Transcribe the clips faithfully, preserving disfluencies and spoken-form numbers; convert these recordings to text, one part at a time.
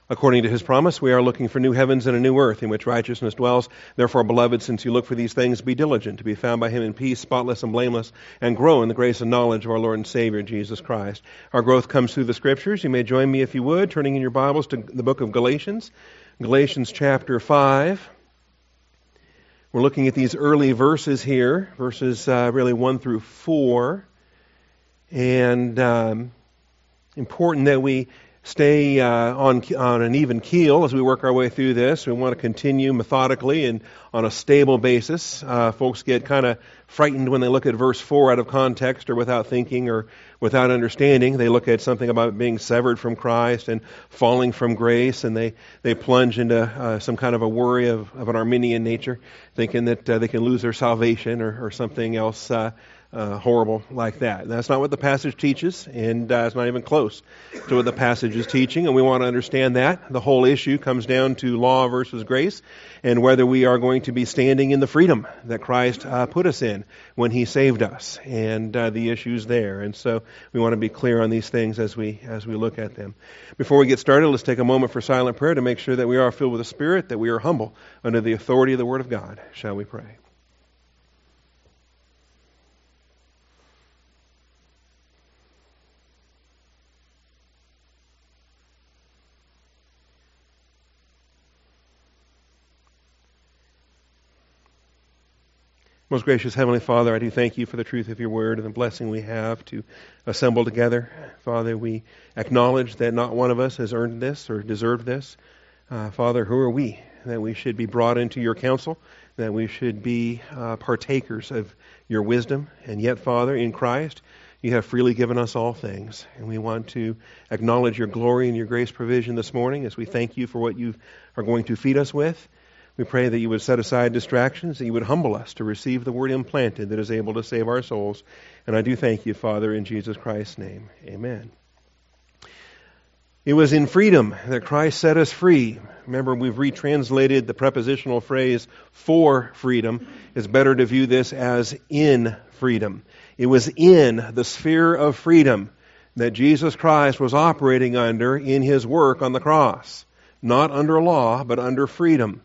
According to his promise, we are looking for new heavens and a new earth in which righteousness dwells. Therefore, beloved, since you look for these things, be diligent to be found by him in peace, spotless and blameless, and grow in the grace and knowledge of our Lord and Savior, Jesus Christ. Our growth comes through the Scriptures. You may join me, if you would, turning in your Bibles to the book of Galatians, Galatians chapter five. We're looking at these early verses here, verses uh, really one through four. And um, important that we stay uh, on on an even keel as we work our way through this. We want to continue methodically and on a stable basis. Uh, folks get kind of frightened when they look at verse four out of context or without thinking or without understanding. They look at something about being severed from Christ and falling from grace, and they, they plunge into uh, some kind of a worry of, of an Arminian nature, thinking that uh, they can lose their salvation or, or something else uh, Uh, horrible like that. And that's not what the passage teaches, and uh, it's not even close to what the passage is teaching, and we want to understand that. The whole issue comes down to law versus grace, and whether we are going to be standing in the freedom that Christ uh, put us in when He saved us, and uh, the issues there. And so we want to be clear on these things as we as we look at them. Before we get started, let's take a moment for silent prayer to make sure that we are filled with the Spirit, that we are humble under the authority of the Word of God. Shall we pray? Most gracious Heavenly Father, I do thank you for the truth of your word and the blessing we have to assemble together. Father, we acknowledge that not one of us has earned this or deserved this. Uh, Father, who are we that we should be brought into your counsel, that we should be uh, partakers of your wisdom? And yet, Father, in Christ, you have freely given us all things. And we want to acknowledge your glory and your grace provision this morning as we thank you for what you are going to feed us with. We pray that you would set aside distractions, that you would humble us to receive the word implanted that is able to save our souls. And I do thank you, Father, in Jesus Christ's name. Amen. It was in freedom that Christ set us free. Remember, we've retranslated the prepositional phrase for freedom. It's better to view this as in freedom. It was in the sphere of freedom that Jesus Christ was operating under in his work on the cross. Not under law, but under freedom.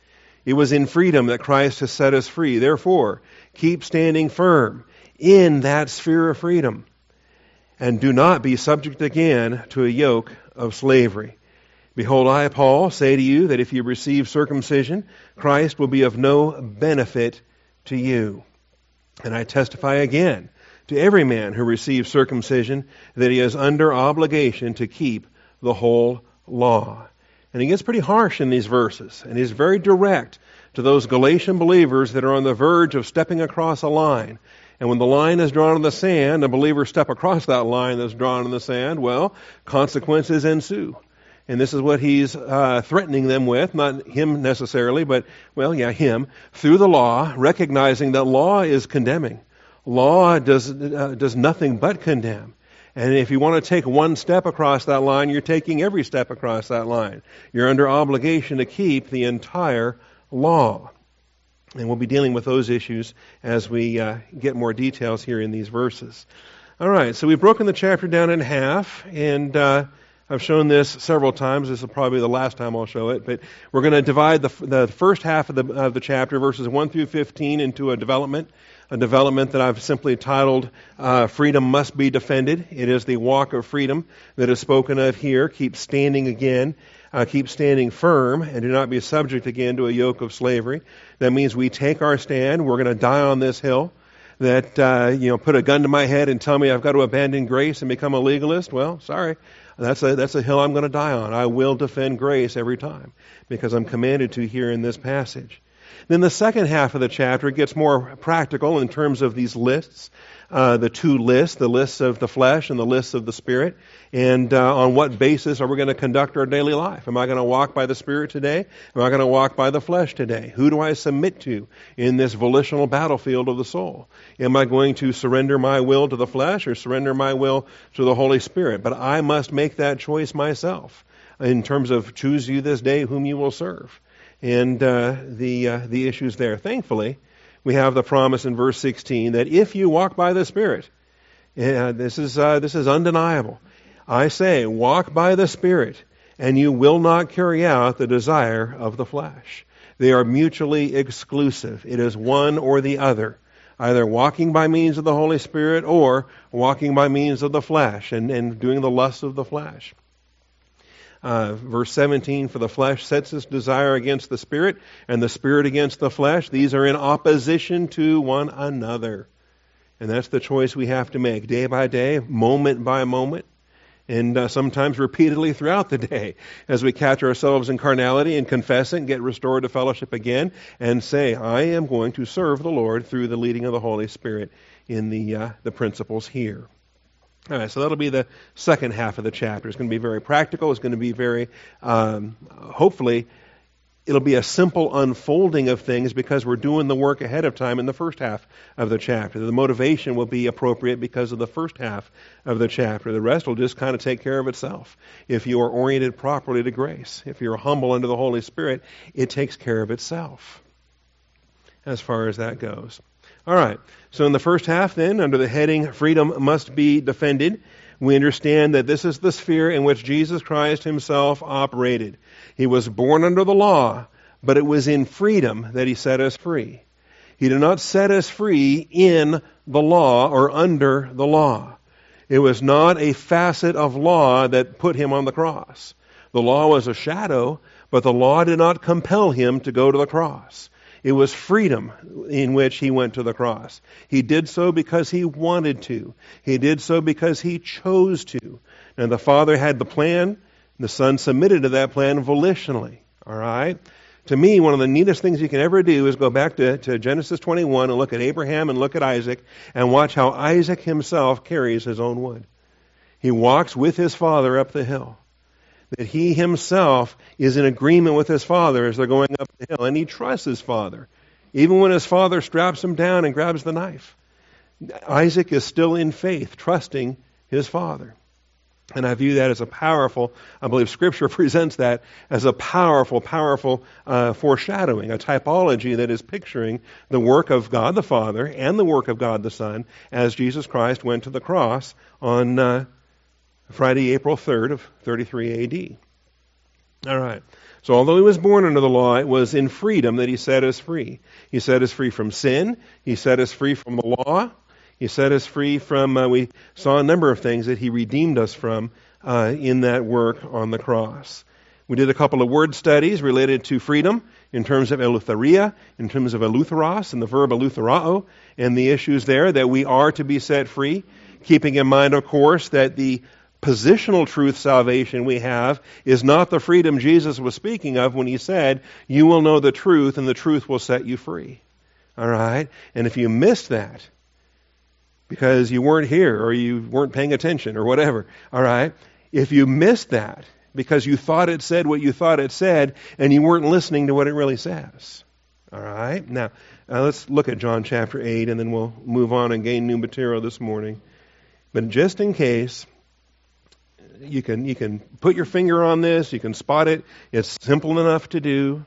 It was in freedom that Christ has set us free. Therefore, keep standing firm in that sphere of freedom, and do not be subject again to a yoke of slavery. Behold, I, Paul, say to you that if you receive circumcision, Christ will be of no benefit to you. And I testify again to every man who receives circumcision that he is under obligation to keep the whole law. And he gets pretty harsh in these verses, and he's very direct to those Galatian believers that are on the verge of stepping across a line. And when the line is drawn in the sand, and believers step across that line that's drawn in the sand, well, consequences ensue. And this is what he's uh, threatening them with, not him necessarily, but, well, yeah, him, through the law, recognizing that law is condemning. Law does uh, does nothing but condemn. And if you want to take one step across that line, you're taking every step across that line. You're under obligation to keep the entire law. And we'll be dealing with those issues as we uh, get more details here in these verses. All right, so we've broken the chapter down in half, and uh, I've shown this several times. This is probably the last time I'll show it, but we're going to divide the, the first half of the, of the chapter, verses one through fifteen, into a development. A development that I've simply titled, uh, Freedom Must Be Defended. It is the walk of freedom that is spoken of here. Keep standing again. Uh, keep standing firm and do not be subject again to a yoke of slavery. That means we take our stand. We're going to die on this hill. That, uh, you know, put a gun to my head and tell me I've got to abandon grace and become a legalist. Well, sorry. That's a, that's a hill I'm going to die on. I will defend grace every time because I'm commanded to here in this passage. Then the second half of the chapter gets more practical in terms of these lists, uh, the two lists, the lists of the flesh and the lists of the Spirit, and uh, on what basis are we going to conduct our daily life? Am I going to walk by the Spirit today? Am I going to walk by the flesh today? Who do I submit to in this volitional battlefield of the soul? Am I going to surrender my will to the flesh or surrender my will to the Holy Spirit? But I must make that choice myself in terms of choose you this day whom you will serve. And uh, the uh, the issues there. Thankfully, we have the promise in verse sixteen that if you walk by the Spirit, uh, this is uh, this is undeniable. I say, walk by the Spirit, and you will not carry out the desire of the flesh. They are mutually exclusive. It is one or the other, either walking by means of the Holy Spirit or walking by means of the flesh and, and doing the lust of the flesh. Uh, verse seventeen, for the flesh sets its desire against the Spirit, and the Spirit against the flesh. These are in opposition to one another. And that's the choice we have to make day by day, moment by moment, and uh, sometimes repeatedly throughout the day as we catch ourselves in carnality and confess it and get restored to fellowship again and say, I am going to serve the Lord through the leading of the Holy Spirit in the uh, the principles here. All right, so that'll be the second half of the chapter. It's going to be very practical. It's going to be very, um, hopefully, it'll be a simple unfolding of things because we're doing the work ahead of time in the first half of the chapter. The motivation will be appropriate because of the first half of the chapter. The rest will just kind of take care of itself. If you are oriented properly to grace, if you're humble under the Holy Spirit, it takes care of itself as far as that goes. All right, so in the first half then, under the heading, Freedom Must Be Defended, we understand that this is the sphere in which Jesus Christ himself operated. He was born under the law, but it was in freedom that he set us free. He did not set us free in the law or under the law. It was not a facet of law that put him on the cross. The law was a shadow, but the law did not compel him to go to the cross. It was freedom in which he went to the cross. He did so because he wanted to. He did so because he chose to. And the Father had the plan. The Son submitted to that plan volitionally. All right? To me, one of the neatest things you can ever do is go back to, to Genesis twenty-one and look at Abraham and look at Isaac and watch how Isaac himself carries his own wood. He walks with his father up the hill. That he himself is in agreement with his father as they're going up the hill. And he trusts his father. Even when his father straps him down and grabs the knife. Isaac is still in faith, trusting his father. And I view that as a powerful, I believe Scripture presents that as a powerful, powerful uh, foreshadowing, a typology that is picturing the work of God the Father and the work of God the Son as Jesus Christ went to the cross on uh, Friday, April third of thirty-three A D. All right. So although he was born under the law, it was in freedom that he set us free. He set us free from sin. He set us free from the law. He set us free from, uh, we saw a number of things that he redeemed us from uh, in that work on the cross. We did a couple of word studies related to freedom in terms of eleutheria, in terms of eleutheros, and the verb eleutherao, and the issues there that we are to be set free, keeping in mind, of course, that the positional truth salvation we have is not the freedom Jesus was speaking of when he said, you will know the truth and the truth will set you free. All right? And if you missed that because you weren't here or you weren't paying attention or whatever, all right? If you missed that because you thought it said what you thought it said and you weren't listening to what it really says. All right? Now, uh, let's look at John chapter eight and then we'll move on and gain new material this morning. But just in case, You can you can put your finger on this. You can spot it. It's simple enough to do.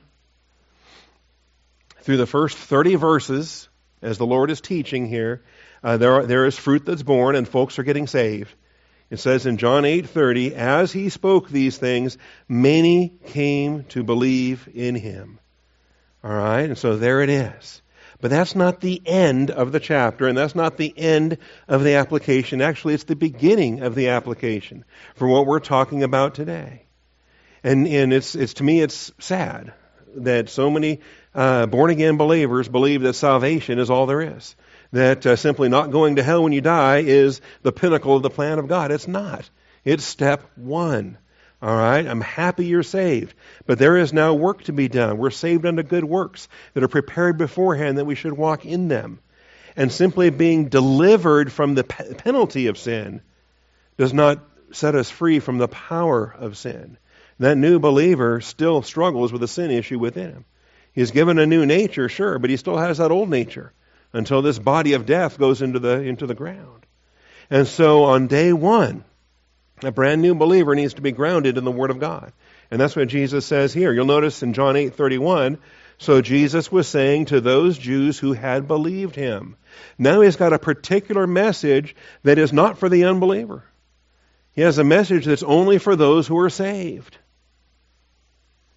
Through the first thirty verses, as the Lord is teaching here, uh, there are, there is fruit that's born, and folks are getting saved. It says in John eight thirty, as he spoke these things, many came to believe in him. All right, and so there it is. But that's not the end of the chapter, and that's not the end of the application. Actually, it's the beginning of the application for what we're talking about today. And and it's it's to me it's sad that so many uh, born-again believers believe that salvation is all there is. That uh, simply not going to hell when you die is the pinnacle of the plan of God. It's not. It's step one. All right, I'm happy you're saved, but there is now work to be done. We're saved unto good works that are prepared beforehand that we should walk in them. And simply being delivered from the pe- penalty of sin does not set us free from the power of sin. That new believer still struggles with the sin issue within him. He's given a new nature, sure, but he still has that old nature until this body of death goes into the into the ground. And so on day one, a brand new believer needs to be grounded in the Word of God. And that's what Jesus says here. You'll notice in John eight thirty-one, so Jesus was saying to those Jews who had believed him. Now he's got a particular message that is not for the unbeliever. He has a message that's only for those who are saved.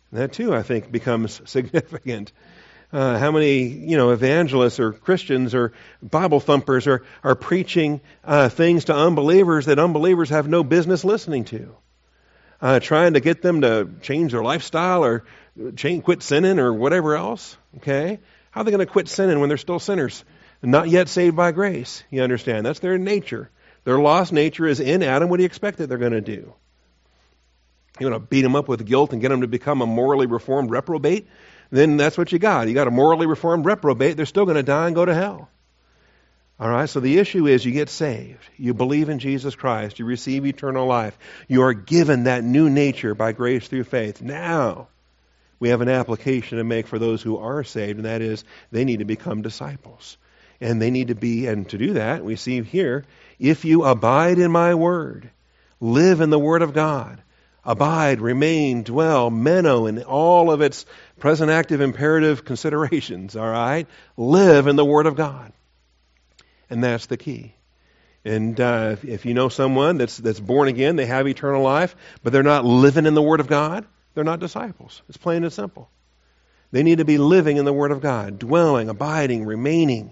And that too, I think, becomes significant. Uh, how many, you know, evangelists or Christians or Bible thumpers are, are preaching uh, things to unbelievers that unbelievers have no business listening to? Uh, trying to get them to change their lifestyle or change, quit sinning or whatever else. Okay? How are they going to quit sinning when they're still sinners? Not yet saved by grace. You understand? That's their nature. Their lost nature is in Adam. What do you expect that they're going to do? You want to beat them up with guilt and get them to become a morally reformed reprobate? Then that's what you got. You got a morally reformed reprobate. They're still going to die and go to hell. All right, so the issue is you get saved. You believe in Jesus Christ. You receive eternal life. You are given that new nature by grace through faith. Now, we have an application to make for those who are saved, and that is they need to become disciples. And they need to be, and to do that, we see here, if you abide in my word, live in the word of God, abide, remain, dwell, meno, in all of its present active imperative considerations, all right? Live in the Word of God. And that's the key. And uh, if, if you know someone that's that's born again, they have eternal life, but they're not living in the Word of God, they're not disciples. It's plain and simple. They need to be living in the Word of God, dwelling, abiding, remaining.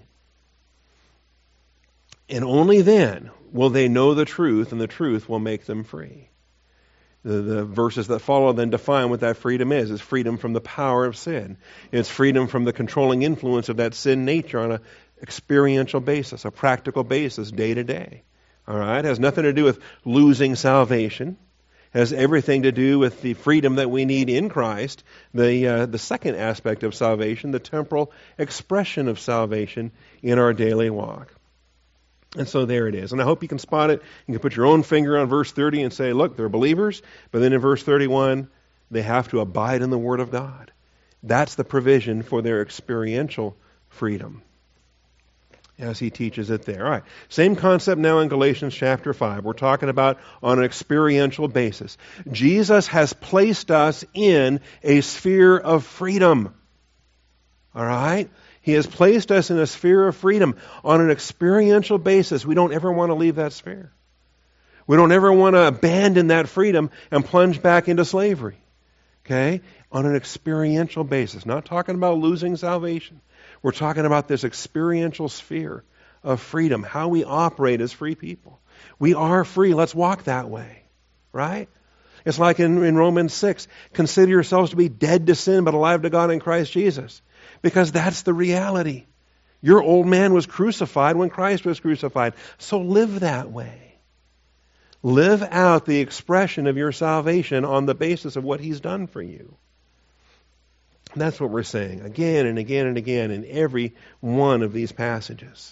And only then will they know the truth, and the truth will make them free. The, the verses that follow then define what that freedom is. It's freedom from the power of sin. It's freedom from the controlling influence of that sin nature on an experiential basis, a practical basis, day to day. All right? It has nothing to do with losing salvation. It has everything to do with the freedom that we need in Christ, the, uh, the second aspect of salvation, the temporal expression of salvation in our daily walk. And so there it is. And I hope you can spot it. You can put your own finger on verse thirty and say, look, they're believers. But then in verse thirty-one, they have to abide in the Word of God. That's the provision for their experiential freedom, as he teaches it there. All right. Same concept now in Galatians chapter five. We're talking about on an experiential basis. Jesus has placed us in a sphere of freedom. All right? He has placed us in a sphere of freedom on an experiential basis. We don't ever want to leave that sphere. We don't ever want to abandon that freedom and plunge back into slavery. Okay? On an experiential basis. Not talking about losing salvation. We're talking about this experiential sphere of freedom. How we operate as free people. We are free. Let's walk that way. Right? It's like in, in Romans six. Consider yourselves to be dead to sin but alive to God in Christ Jesus. Because that's the reality. Your old man was crucified when Christ was crucified. So live that way. Live out the expression of your salvation on the basis of what He's done for you. And that's what we're saying again and again and again in every one of these passages.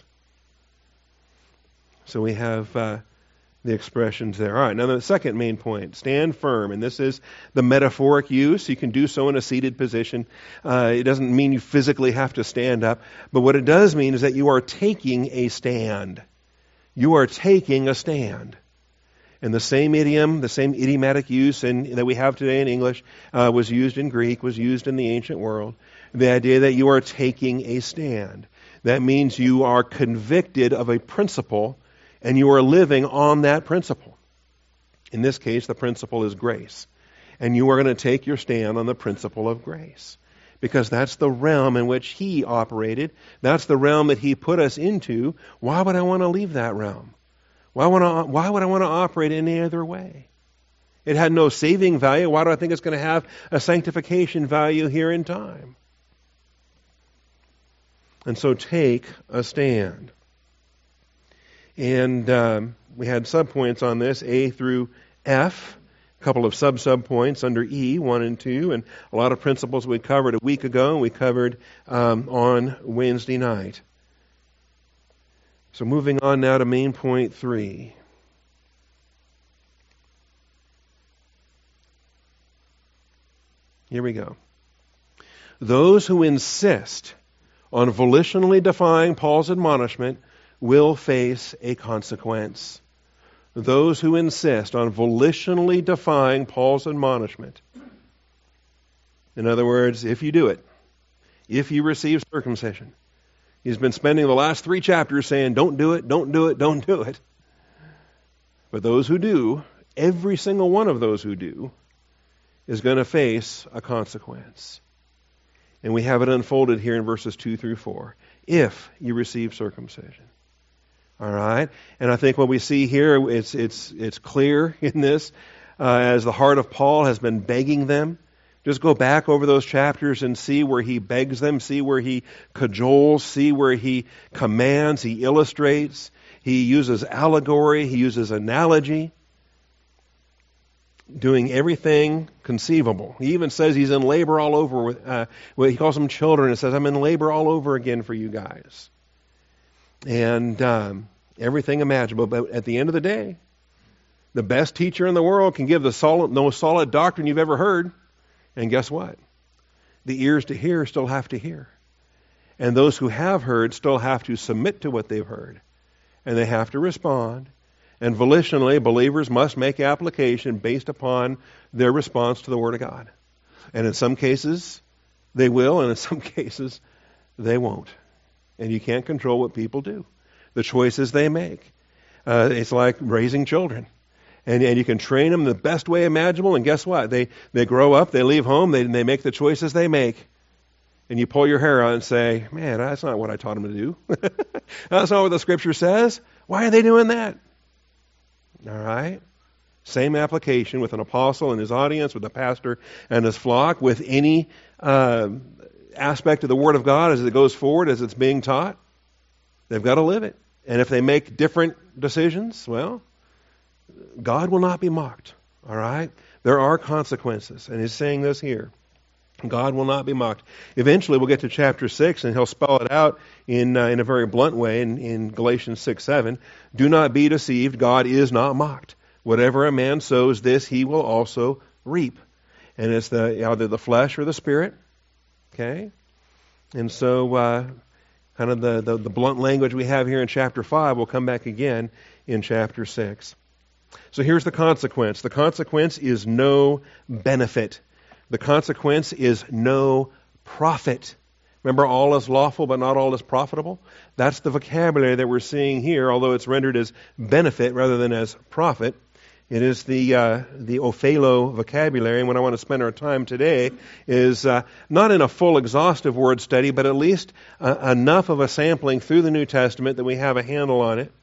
So we have uh, the expressions there. All right, now the second main point, stand firm. And this is the metaphoric use. You can do so in a seated position. Uh, it doesn't mean you physically have to stand up. But what it does mean is that you are taking a stand. You are taking a stand. And the same idiom, the same idiomatic use in, that we have today in English uh, was used in Greek, was used in the ancient world. The idea that you are taking a stand. That means you are convicted of a principle and you are living on that principle. In this case, the principle is grace. And you are going to take your stand on the principle of grace. Because that's the realm in which He operated. That's the realm that He put us into. Why would I want to leave that realm? Why would I, why would I want to operate any other way? It had no saving value. Why do I think it's going to have a sanctification value here in time? And so take a stand. And um, we had subpoints on this, A through F, a couple of sub-subpoints under E, one and two, and a lot of principles we covered a week ago and we covered um, on Wednesday night. So moving on now to main point three. Here we go. Those who insist on volitionally defying Paul's admonishment will face a consequence. Those who insist on volitionally defying Paul's admonishment. In other words, if you do it, if you receive circumcision, he's been spending the last three chapters saying, don't do it, don't do it, don't do it. But those who do, every single one of those who do, is going to face a consequence. And we have it unfolded here in verses two through four. If you receive circumcision. All right? And I think what we see here, it's, it's, it's clear in this, uh, as the heart of Paul has been begging them. Just go back over those chapters and see where he begs them, see where he cajoles, see where he commands, he illustrates, he uses allegory, he uses analogy, doing everything conceivable. He even says he's in labor all over. With, uh, well, he calls them children and says, I'm in labor all over again for you guys. And um, everything imaginable. But at the end of the day, the best teacher in the world can give the solid, most solid doctrine you've ever heard. And guess what? The ears to hear still have to hear. And those who have heard still have to submit to what they've heard. And they have to respond. And volitionally, believers must make application based upon their response to the Word of God. And in some cases, they will, and in some cases, they won't. And you can't control what people do. The choices they make. Uh, it's like raising children. And, and you can train them the best way imaginable, and guess what? They they grow up, they leave home, they they make the choices they make. And you pull your hair out and say, man, that's not what I taught them to do. That's not what the Scripture says. Why are they doing that? All right? Same application with an apostle and his audience, with a pastor and his flock, with any uh, aspect of the Word of God as it goes forward, as it's being taught. They've got to live it. And if they make different decisions, well, God will not be mocked, all right? There are consequences, and he's saying this here. God will not be mocked. Eventually, we'll get to chapter six, and he'll spell it out in uh, in a very blunt way in, in Galatians six seven. Do not be deceived. God is not mocked. Whatever a man sows, this he will also reap. And it's the either the flesh or the spirit, okay? And so, uh, kind of the, the, the blunt language we have here in chapter five will come back again in chapter six. So here's the consequence. The consequence is no benefit. The consequence is no profit. Remember, all is lawful, but not all is profitable? That's the vocabulary that we're seeing here, although it's rendered as benefit rather than as profit. It is the uh, the Ophelo vocabulary, and what I want to spend our time today is uh, not in a full exhaustive word study, but at least uh, enough of a sampling through the New Testament that we have a handle on it.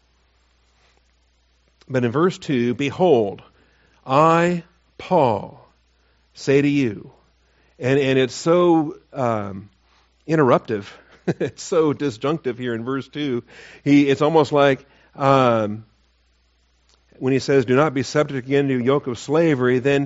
But in verse two, behold, I, Paul, say to you, and, and it's so um, interruptive, it's so disjunctive here in verse two. He, it's almost like um, when he says, do not be subject again to a yoke of slavery, then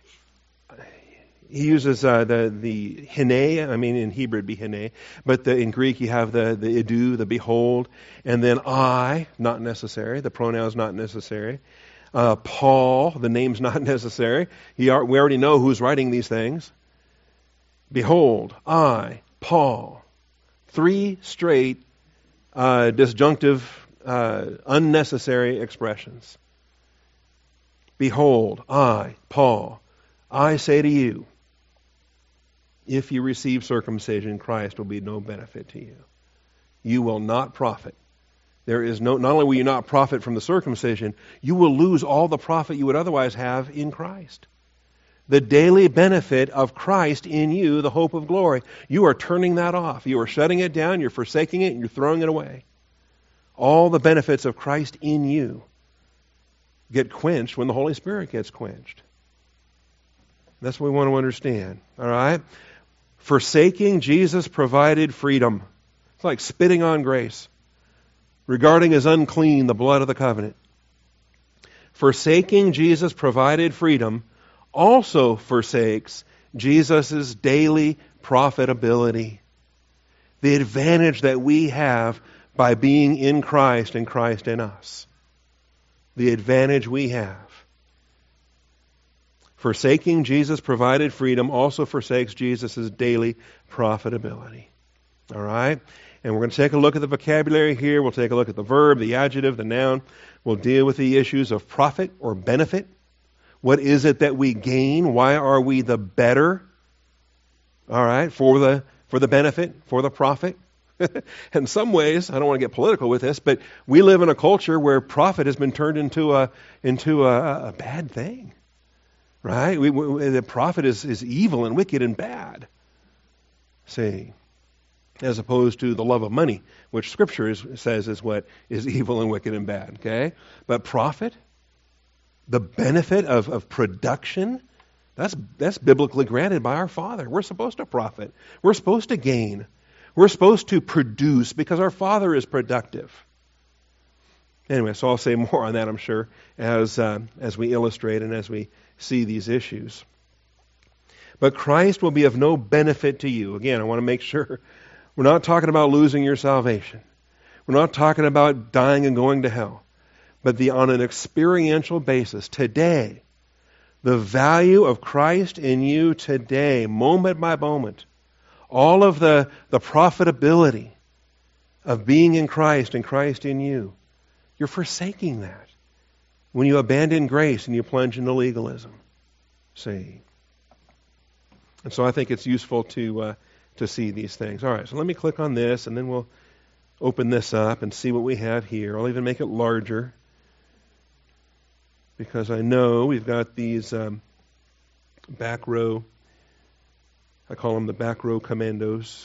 he uses uh, the the hine, I mean in Hebrew it'd be hine, but the, in Greek you have the, the idu, the behold, and then I, not necessary, the pronoun's not necessary. Uh, Paul, the name's not necessary. He are, we already know who's writing these things. Behold, I, Paul. Three straight uh, disjunctive, uh, unnecessary expressions. Behold, I, Paul, I say to you, if you receive circumcision, Christ will be no benefit to you. You will not profit. There is no, not only will you not profit from the circumcision, you will lose all the profit you would otherwise have in Christ. The daily benefit of Christ in you, the hope of glory. You are turning that off. You are shutting it down, you're forsaking it, and you're throwing it away. All the benefits of Christ in you get quenched when the Holy Spirit gets quenched. That's what we want to understand. All right? Forsaking Jesus provided freedom. It's like spitting on grace. Regarding as unclean the blood of the covenant. Forsaking Jesus provided freedom also forsakes Jesus' daily profitability. The advantage that we have by being in Christ and Christ in us. The advantage we have. Forsaking Jesus provided freedom also forsakes Jesus' daily profitability. All right? And we're going to take a look at the vocabulary here. We'll take a look at the verb, the adjective, the noun. We'll deal with the issues of profit or benefit. What is it that we gain? Why are we the better? All right, for the for the benefit, for the profit. In some ways, I don't want to get political with this, but we live in a culture where profit has been turned into a into a, a bad thing. Right? We, we, the prophet is, is evil and wicked and bad. See? As opposed to the love of money, which Scripture is, says is what is evil and wicked and bad. Okay? But prophet, the benefit of, of production, that's, that's biblically granted by our Father. We're supposed to profit. We're supposed to gain. We're supposed to produce because our Father is productive. Anyway, so I'll say more on that, I'm sure, as uh, as we illustrate and as we see these issues. But Christ will be of no benefit to you. Again, I want to make sure we're not talking about losing your salvation. We're not talking about dying and going to hell. But the on an experiential basis, today, the value of Christ in you today, moment by moment, all of the, the profitability of being in Christ and Christ in you, you're forsaking that when you abandon grace and you plunge into legalism. See? And so I think it's useful to uh, to see these things. All right, so let me click on this, and then we'll open this up and see what we have here. I'll even make it larger because I know we've got these um, back row, I call them the back row commandos.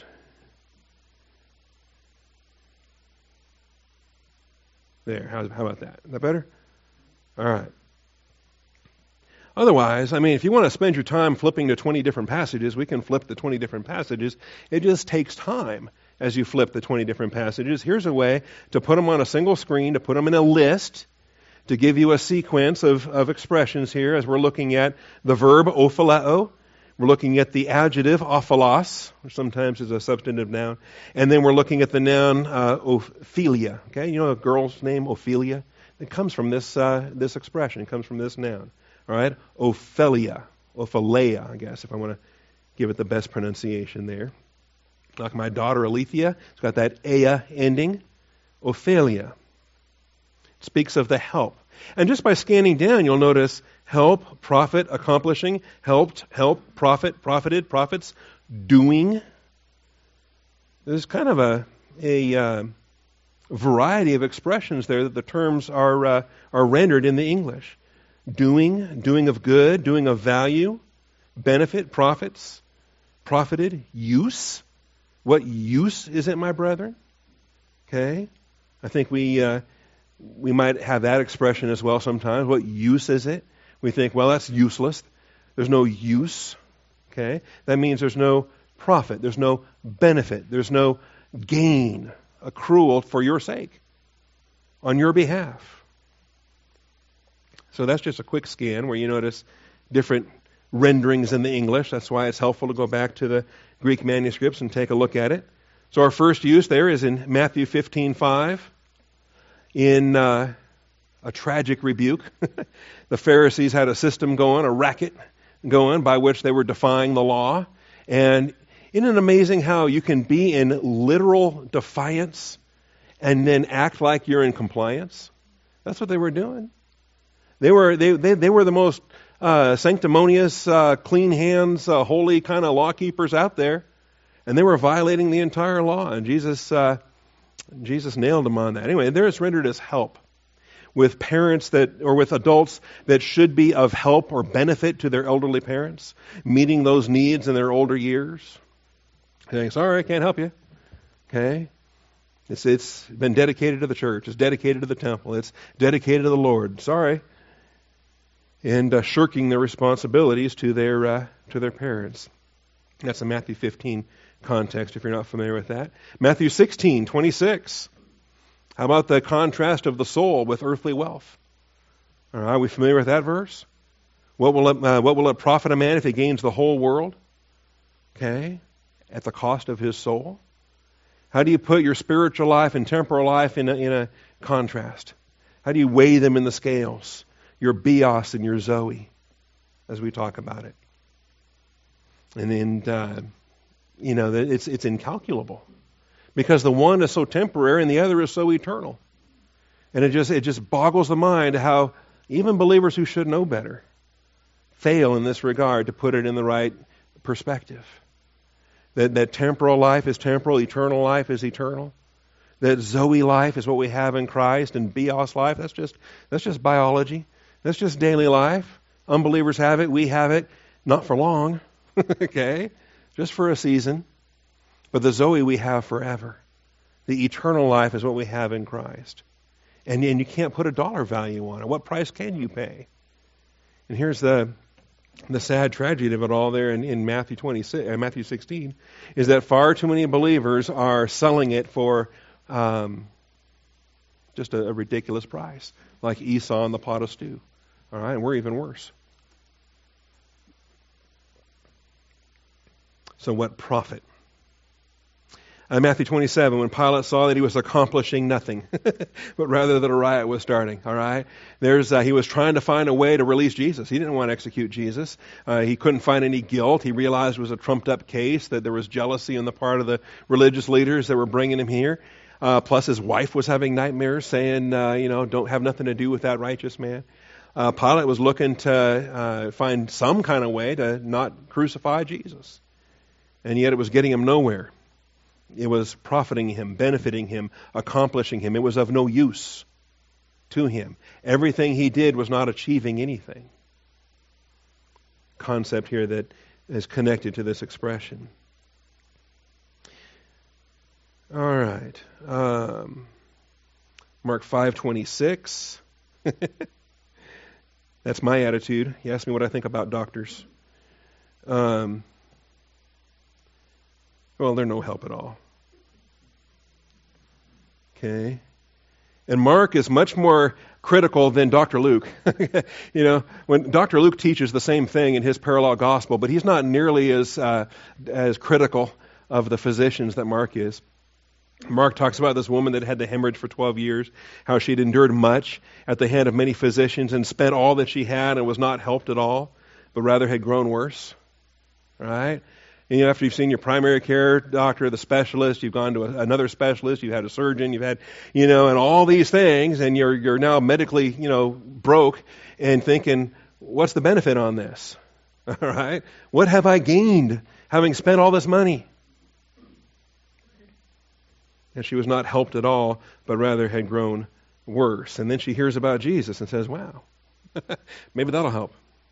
There, how, how about that? Is that better? All right. Otherwise, I mean, if you want to spend your time flipping to twenty different passages, we can flip the twenty different passages. It just takes time as you flip the twenty different passages. Here's a way to put them on a single screen, to put them in a list, to give you a sequence of, of expressions here as we're looking at the verb ophileo. We're looking at the adjective ophilos, which sometimes is a substantive noun. And then we're looking at the noun uh, Ophelia. Okay, you know a girl's name, Ophelia? It comes from this uh, this expression. It comes from this noun. All right, Ophelia, Ophelia, I guess, if I want to give it the best pronunciation there. Like my daughter Alethea, it's got that ea ending. Ophelia. It speaks of the help. And just by scanning down, you'll notice help, profit, accomplishing, helped, help, profit, profited, profits, doing. There's kind of a a uh, variety of expressions there that the terms are uh, are rendered in the English. Doing, doing of good, doing of value, benefit, profits, profited, use. What use is it, my brethren? Okay, I think we uh, we might have that expression as well sometimes. What use is it? We think, well, that's useless. There's no use. Okay, that means there's no profit, there's no benefit, there's no gain accrual for your sake, on your behalf. So that's just a quick scan where you notice different renderings in the English. That's why it's helpful to go back to the Greek manuscripts and take a look at it. So our first use there is in Matthew fifteen five. In uh, a tragic rebuke, the Pharisees had a system going, a racket going, by which they were defying the law. And isn't it amazing how you can be in literal defiance and then act like you're in compliance? That's what they were doing. They were they they, they were the most uh, sanctimonious, uh, clean hands, uh, holy kind of law keepers out there, and they were violating the entire law. And Jesus uh, Jesus nailed them on that. Anyway, there it's rendered as help with parents that or with adults that should be of help or benefit to their elderly parents, meeting those needs in their older years. Saying, sorry, I can't help you. Okay. It's it's been dedicated to the church. It's dedicated to the temple. It's dedicated to the Lord. Sorry. And uh, shirking their responsibilities to their uh, to their parents. That's a Matthew fifteen context, if you're not familiar with that. Matthew sixteen twenty-six. How about the contrast of the soul with earthly wealth? All right, are we familiar with that verse? What will it, uh, what will it profit a man if he gains the whole world? Okay, at the cost of his soul. How do you put your spiritual life and temporal life in a, in a contrast? How do you weigh them in the scales? Your bios and your zoe, as we talk about it. And then, uh, you know, it's it's incalculable, because the one is so temporary and the other is so eternal. And it just it just boggles the mind how even believers who should know better fail in this regard to put it in the right perspective. That that temporal life is temporal, eternal life is eternal. That Zoe life is what we have in Christ, and Bios life, that's just that's just biology. That's just daily life. Unbelievers have it. We have it. Not for long. Okay? Just for a season. But the Zoe we have forever. The eternal life is what we have in Christ. And, and you can't put a dollar value on it. What price can you pay? And here's the the sad tragedy of it all there in, in Matthew twenty-six, uh, Matthew sixteen, is that far too many believers are selling it for um, just a, a ridiculous price, like Esau and the pot of stew. All right, and we're even worse. So what profit? Uh, Matthew twenty-seven, when Pilate saw that he was accomplishing nothing, but rather that a riot was starting, all right? There's, uh, he was trying to find a way to release Jesus. He didn't want to execute Jesus. Uh, he couldn't find any guilt. He realized it was a trumped-up case, that there was jealousy on the part of the religious leaders that were bringing him here. Uh, plus, his wife was having nightmares saying, uh, you know, don't have nothing to do with that righteous man. Uh, Pilate was looking to uh, find some kind of way to not crucify Jesus. And yet it was getting him nowhere. It was profiting him, benefiting him, accomplishing him. It was of no use to him. Everything he did was not achieving anything. Concept here that is connected to this expression. All right. Um, Mark five twenty-six. That's my attitude. You ask me what I think about doctors. Um, well, they're no help at all. Okay. And Mark is much more critical than Doctor Luke. You know, when Doctor Luke teaches the same thing in his parallel gospel, but he's not nearly as uh, as critical of the physicians that Mark is. Mark talks about this woman that had the hemorrhage for twelve years, how she'd endured much at the hand of many physicians and spent all that she had and was not helped at all, but rather had grown worse. Right? And, you know, after you've seen your primary care doctor, the specialist, you've gone to a, another specialist, you've had a surgeon, you've had, you know, and all these things, and you're you're now medically, you know, broke and thinking, what's the benefit on this? All right? What have I gained having spent all this money? And she was not helped at all, but rather had grown worse. And then she hears about Jesus and says, wow, maybe that'll help.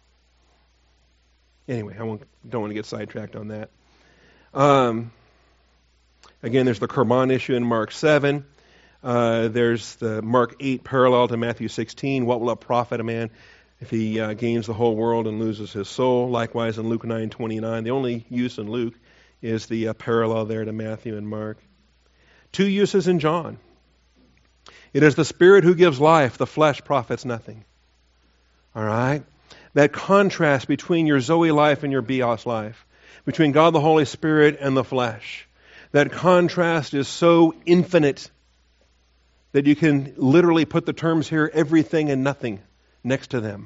Anyway, I won't, don't want to get sidetracked on that. Um, again, there's the Korban issue in Mark seven. Uh, there's the Mark eight parallel to Matthew sixteen. What will it profit a man if he uh, gains the whole world and loses his soul? Likewise in Luke nine twenty-nine. The only use in Luke is the uh, parallel there to Matthew and Mark. Two uses in John. It is the Spirit who gives life. The flesh profits nothing. All right? That contrast between your Zoe life and your Bios life, between God the Holy Spirit and the flesh, that contrast is so infinite that you can literally put the terms here, everything and nothing, next to them.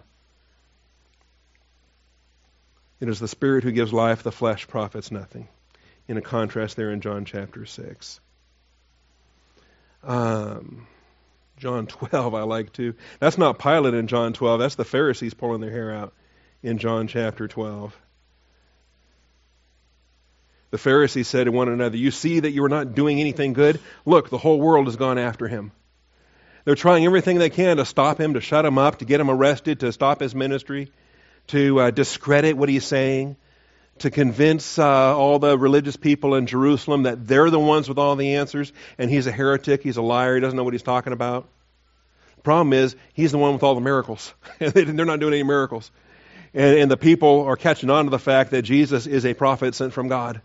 It is the Spirit who gives life, the flesh profits nothing. In a contrast there in John chapter six. Um... John twelve, I like to. That's not Pilate in John twelve. That's the Pharisees pulling their hair out in John chapter twelve. The Pharisees said to one another, you see that you are not doing anything good? Look, the whole world has gone after him. They're trying everything they can to stop him, to shut him up, to get him arrested, to stop his ministry, to uh, discredit what he's saying, to convince uh, all the religious people in Jerusalem that they're the ones with all the answers, and he's a heretic, he's a liar, he doesn't know what he's talking about. The problem is, he's the one with all the miracles. They're not doing any miracles. And, and the people are catching on to the fact that Jesus is a prophet sent from God.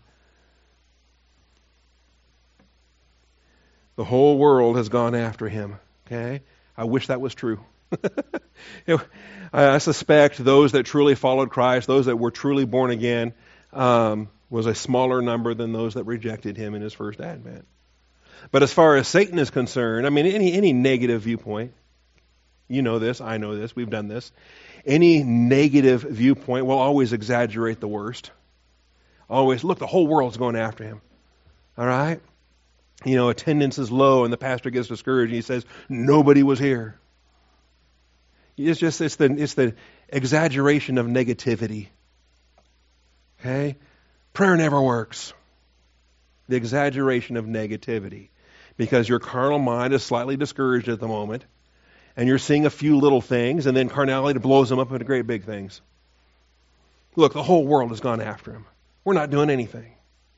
The whole world has gone after him. Okay? I wish that was true. You know, I suspect those that truly followed Christ, those that were truly born again, um, was a smaller number than those that rejected him in his first advent. But as far as Satan is concerned, I mean, any any negative viewpoint, you know this, I know this, we've done this. Any negative viewpoint will always exaggerate the worst. Always, look, the whole world's going after him. All right? You know, attendance is low and the pastor gets discouraged and he says, nobody was here. It's just it's the it's the exaggeration of negativity. Okay? Prayer never works. The exaggeration of negativity. Because your carnal mind is slightly discouraged at the moment. and you're seeing a few little things, and then carnality blows them up into great big things. Look, the whole world has gone after him. We're not doing anything.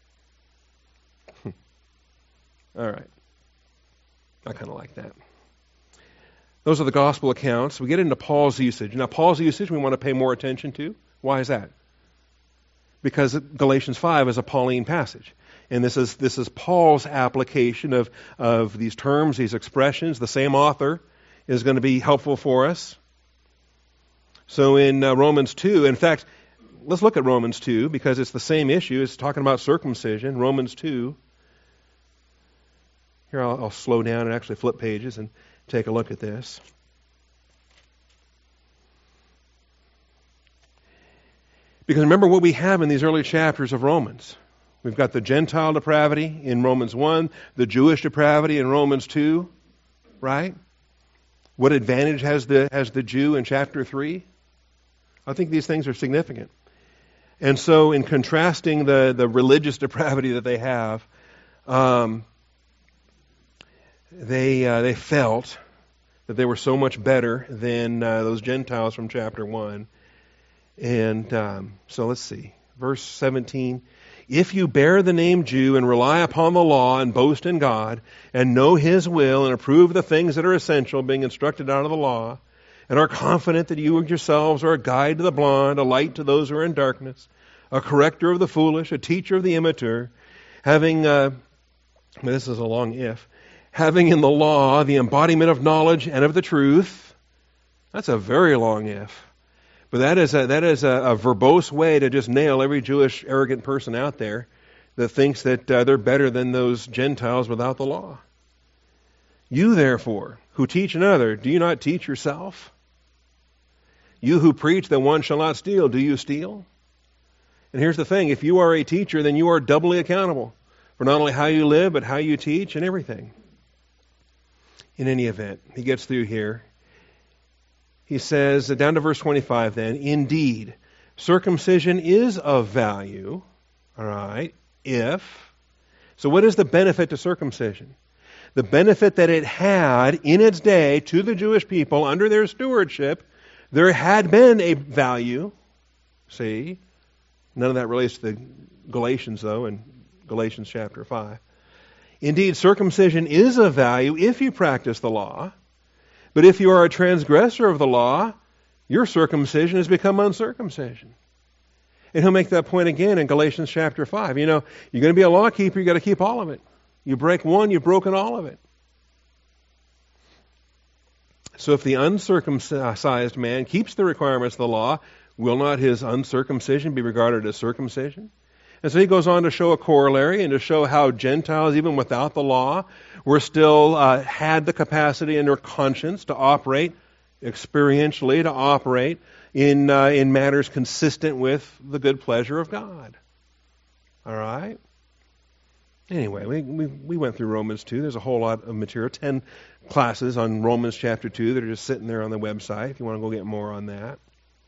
All right. I kind of like that. Those are the gospel accounts. We get into Paul's usage. Now, Paul's usage we want to pay more attention to. Why is that? Because Galatians five is a Pauline passage. And this is this is Paul's application of, of these terms, these expressions. The same author is going to be helpful for us. So in uh, Romans two, in fact, let's look at Romans two because it's the same issue. It's talking about circumcision. Romans two. Here I'll, I'll slow down and actually flip pages and take a look at this. Because remember what we have in these early chapters of Romans. We've got the Gentile depravity in Romans one, the Jewish depravity in Romans two, right? What advantage has the has the Jew in chapter three? I think these things are significant. And so in contrasting the, the religious depravity that they have, um, they uh, they felt that they were so much better than uh, those Gentiles from chapter one. And um, so let's see. Verse seventeen. If you bear the name Jew and rely upon the law and boast in God and know His will and approve the things that are essential, being instructed out of the law, and are confident that you yourselves are a guide to the blind, a light to those who are in darkness, a corrector of the foolish, a teacher of the immature, having, uh, this is a long if, having in the law the embodiment of knowledge and of the truth. That's a very long if. But that is a, that is a, a verbose way to just nail every Jewish arrogant person out there that thinks that uh, they're better than those Gentiles without the law. You, therefore, who teach another, do you not teach yourself? You who preach that one shall not steal, do you steal? And here's the thing, if you are a teacher, then you are doubly accountable for not only how you live, but how you teach and everything. In any event, he gets through here. He says, down to verse twenty-five then, indeed, circumcision is of value, all right, if. So what is the benefit to circumcision? The benefit that it had in its day to the Jewish people under their stewardship, there had been a value. See? None of that relates to the Galatians, though, in Galatians chapter five. Indeed, circumcision is of value if you practice the law. But if you are a transgressor of the law, your circumcision has become uncircumcision. And he'll make that point again in Galatians chapter five. You know, you're going to be a law keeper, you've got to keep all of it. You break one, you've broken all of it. So if the uncircumcised man keeps the requirements of the law, will not his uncircumcision be regarded as circumcision? And so he goes on to show a corollary and to show how Gentiles, even without the law, were still uh, had the capacity in their conscience to operate experientially, to operate in uh, in matters consistent with the good pleasure of God. All right. Anyway, we, we we went through Romans two. There's a whole lot of material, ten classes on Romans chapter two that are just sitting there on the website. If you want to go get more on that.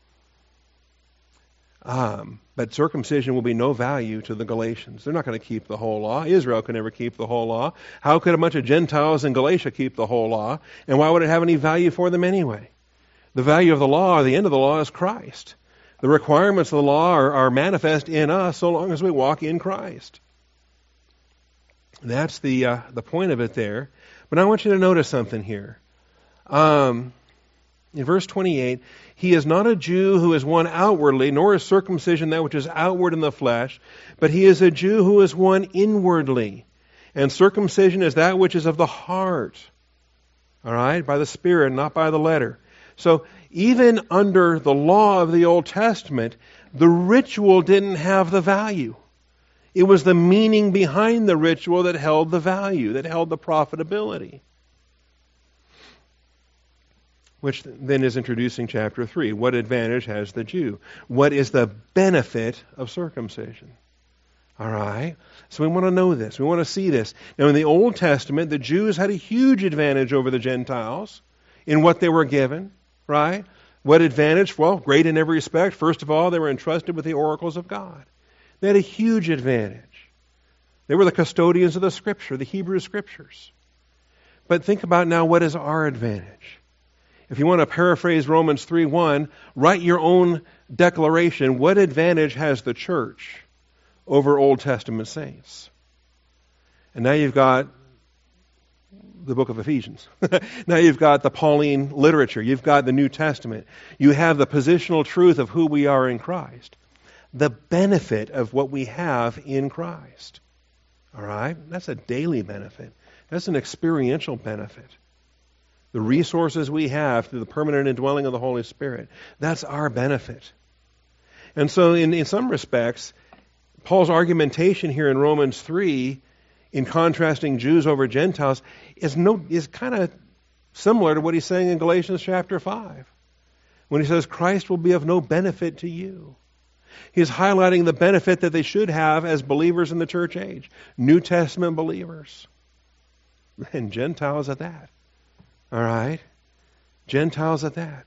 Um, but circumcision will be no value to the Galatians. They're not going to keep the whole law. Israel can never keep the whole law. How could a bunch of Gentiles in Galatia keep the whole law? And why would it have any value for them anyway? The value of the law, or the end of the law, is Christ. The requirements of the law are, are manifest in us so long as we walk in Christ. That's the uh, the point of it there. But I want you to notice something here. Um, in verse twenty-eight, he is not a Jew who is one outwardly, nor is circumcision that which is outward in the flesh, but he is a Jew who is one inwardly. And circumcision is that which is of the heart. All right? By the Spirit, not by the letter. So even under the law of the Old Testament, the ritual didn't have the value. It was the meaning behind the ritual that held the value, that held the profitability. Which then is introducing chapter three. What advantage has the Jew? What is the benefit of circumcision? All right? So we want to know this. We want to see this. Now in the Old Testament, the Jews had a huge advantage over the Gentiles in what they were given. Right? What advantage? Well, great in every respect. First of all, they were entrusted with the oracles of God. They had a huge advantage. They were the custodians of the Scripture, the Hebrew Scriptures. But think about now, what is our advantage? If you want to paraphrase Romans three one, write your own declaration. What advantage has the church over Old Testament saints? And now you've got the book of Ephesians. Now you've got the Pauline literature. You've got the New Testament. You have the positional truth of who we are in Christ. The benefit of what we have in Christ. All right? That's a daily benefit. That's an experiential benefit. The resources we have through the permanent indwelling of the Holy Spirit. That's our benefit. And so in, in some respects, Paul's argumentation here in Romans three, in contrasting Jews over Gentiles, is no is kind of similar to what he's saying in Galatians chapter five. When he says Christ will be of no benefit to you. He's highlighting the benefit that they should have as believers in the church age. New Testament believers. And Gentiles at that. All right? Gentiles at that.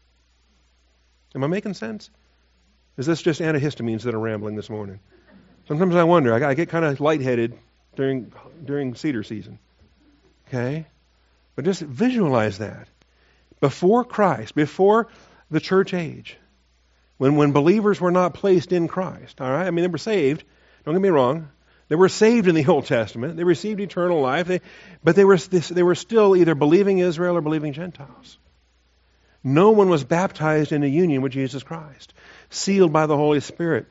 Am I making sense? Is this just antihistamines that are rambling this morning? Sometimes I wonder. I get kind of lightheaded during during cedar season. Okay? But just visualize that. Before Christ, before the church age, when, when believers were not placed in Christ, all right? I mean, they were saved. Don't get me wrong. They were saved in the Old Testament. They received eternal life. They, but they were, they were still either believing Israel or believing Gentiles. No one was baptized into union with Jesus Christ, sealed by the Holy Spirit,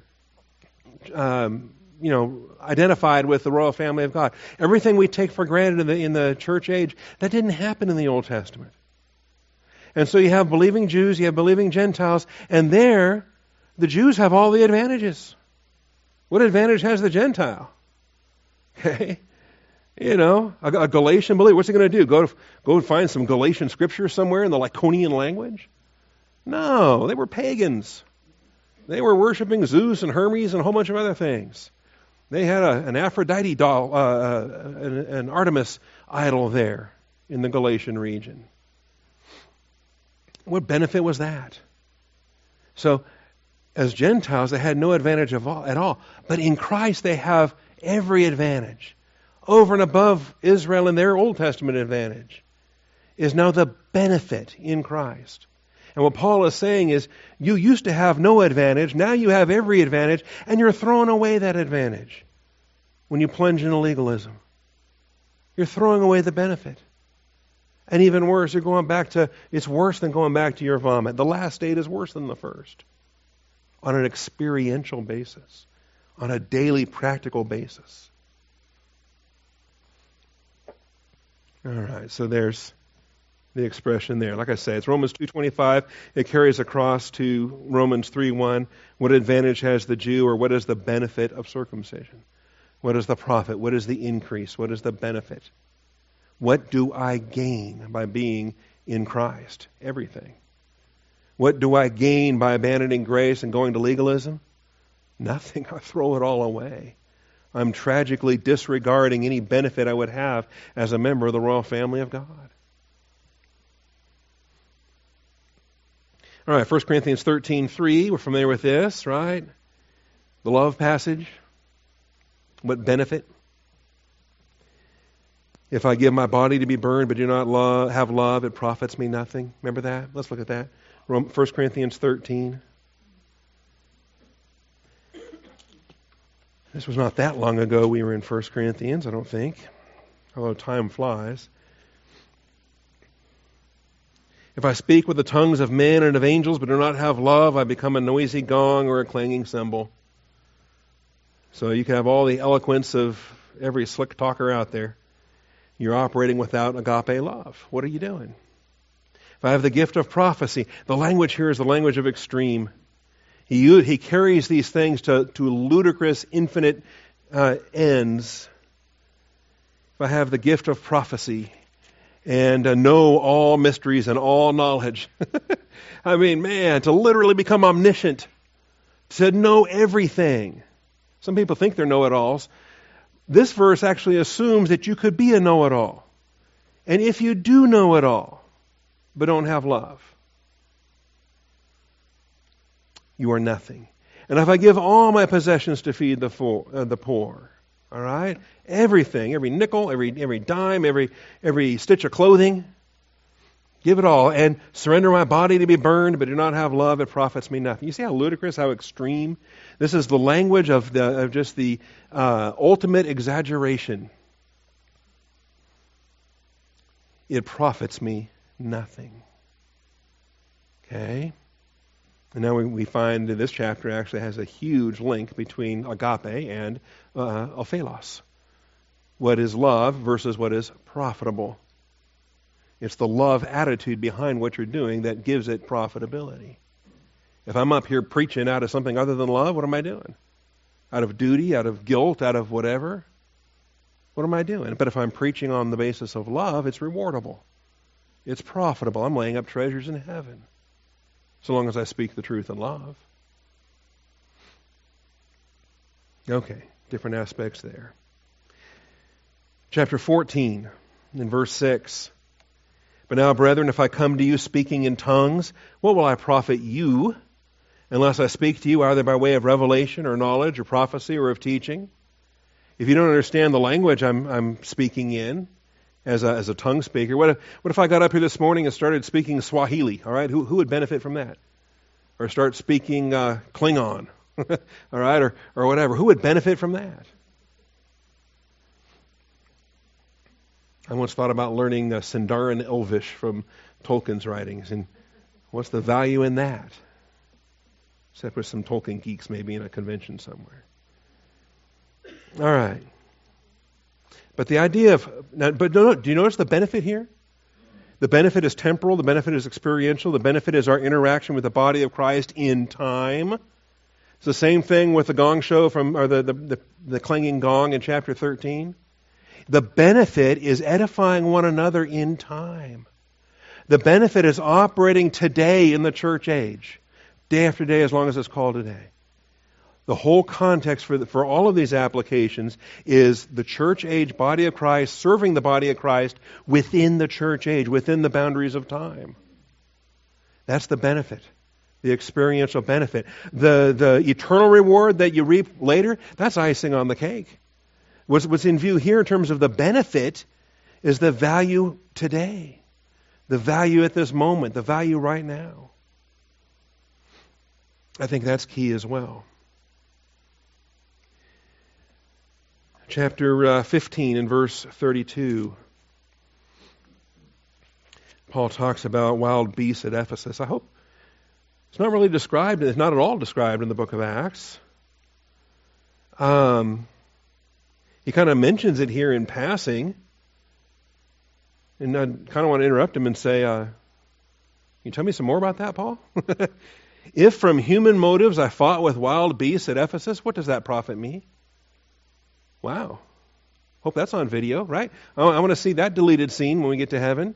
um, you know, identified with the royal family of God. Everything we take for granted in the, in the church age, that didn't happen in the Old Testament. And so you have believing Jews, you have believing Gentiles, and there, the Jews have all the advantages. What advantage has the Gentile? Okay? You know, a, a Galatian believer, what's he going to do? Go to, go find some Galatian scripture somewhere in the Lycaonian language? No, they were pagans. They were worshiping Zeus and Hermes and a whole bunch of other things. They had a, an Aphrodite doll, uh, an, an Artemis idol there in the Galatian region. What benefit was that? So, as Gentiles, they had no advantage of all, at all. But in Christ, they have every advantage. Over and above Israel and their Old Testament advantage is now the benefit in Christ. And what Paul is saying is, you used to have no advantage, now you have every advantage, and you're throwing away that advantage when you plunge into legalism. You're throwing away the benefit. And even worse, you're going back to, it's worse than going back to your vomit. The last state is worse than the first. On an experiential basis. On a daily practical basis. All right, so there's the expression there. Like I say, it's Romans two twenty-five. It carries across to Romans three one. What advantage has the Jew, or what is the benefit of circumcision? What is the profit? What is the increase? What is the benefit? What do I gain by being in Christ? Everything. What do I gain by abandoning grace and going to legalism? Nothing. I throw it all away. I'm tragically disregarding any benefit I would have as a member of the royal family of God. All right, First Corinthians thirteen three. We're familiar with this, right? The love passage. What benefit? If I give my body to be burned but do not love, have love, it profits me nothing. Remember that? Let's look at that. First Corinthians thirteen. This was not that long ago we were in First Corinthians, I don't think. Although time flies. If I speak with the tongues of men and of angels but do not have love, I become a noisy gong or a clanging cymbal. So you can have all the eloquence of every slick talker out there. You're operating without agape love. What are you doing? If I have the gift of prophecy, the language here is the language of extreme. He, he carries these things to, to ludicrous, infinite uh, ends. If I have the gift of prophecy and uh, know all mysteries and all knowledge. I mean, man, to literally become omniscient, to know everything. Some people think they're know-it-alls. This verse actually assumes that you could be a know-it-all. And if you do know it all, but don't have love, you are nothing. And if I give all my possessions to feed the, full, uh, the poor, all right, everything, every nickel, every every dime, every every stitch of clothing, Give it all and surrender my body to be burned, but do not have love, it profits me nothing. You see how ludicrous, how extreme? This is the language of, the, of just the uh, ultimate exaggeration. It profits me nothing. Okay? And now we, we find that this chapter actually has a huge link between agape and uh, ophelos. What is love versus what is profitable. It's the love attitude behind what you're doing that gives it profitability. If I'm up here preaching out of something other than love, what am I doing? Out of duty, out of guilt, out of whatever? What am I doing? But if I'm preaching on the basis of love, it's rewardable. It's profitable. I'm laying up treasures in heaven. So long as I speak the truth in love. Okay, different aspects there. Chapter fourteen, in verse six. But now, brethren, if I come to you speaking in tongues, what will I profit you, unless I speak to you either by way of revelation or knowledge or prophecy or of teaching? If you don't understand the language I'm, I'm speaking in as a, as a tongue speaker, what if, what if I got up here this morning and started speaking Swahili? All right, who, who would benefit from that? Or start speaking uh, Klingon, all right, or, or whatever. Who would benefit from that? I once thought about learning uh, Sindarin Elvish from Tolkien's writings, and what's the value in that? Except with some Tolkien geeks maybe in a convention somewhere. All right. But the idea of, now, but no, do you notice the benefit here? The benefit is temporal, the benefit is experiential, the benefit is our interaction with the body of Christ in time. It's the same thing with the gong show from, or the, the, the, the clanging gong in chapter thirteen. The benefit is edifying one another in time. The benefit is operating today in the church age, day after day, as long as it's called today. The whole context for the, for all of these applications is the church age body of Christ serving the body of Christ within the church age, within the boundaries of time. That's the benefit, the experiential benefit. The, the eternal reward that you reap later, that's icing on the cake. What's, what's in view here in terms of the benefit is the value today, the value at this moment, the value right now. I think that's key as well. Chapter uh, fifteen and verse thirty-two. Paul talks about wild beasts at Ephesus. I hope it's not really described, it's not at all described in the book of Acts. Um... He kind of mentions it here in passing. And I kind of want to interrupt him and say, uh, can you tell me some more about that, Paul? If from human motives I fought with wild beasts at Ephesus, what does that profit me? Wow. Hope that's on video, right? I, I want to see that deleted scene when we get to heaven.